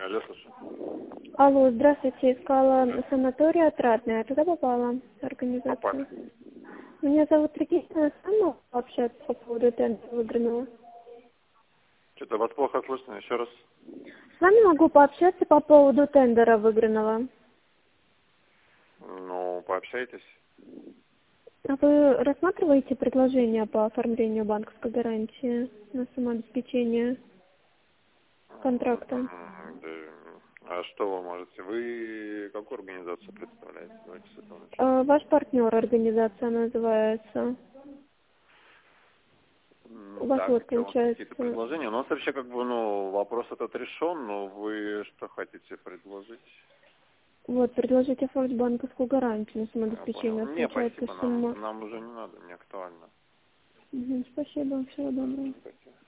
Алло, слушай. Алло, здравствуйте, искала санаторий Отрадный, а туда попала организация. Попали. Меня зовут Регина, сама пообщаться по поводу тендера выигранного. Что-то вас плохо слышно, еще раз. С вами могу пообщаться по поводу тендера выигранного. Ну, пообщайтесь. А вы рассматриваете предложение по оформлению банковской гарантии на самообеспечение контракта? Да. А что вы можете? Вы какую организацию представляете? Давайте с этого начнем. Ваш партнер организация называется. У вас Так, вот у вас какие-то получается. предложения? У нас вообще как бы, вопрос этот решен, но вы что хотите предложить? Вот, предложить оформить банковскую гарантию на Я самообеспечение. понял. Не, Получается спасибо, сумма. нам уже не надо, не актуально. Спасибо, всего доброго. Спасибо.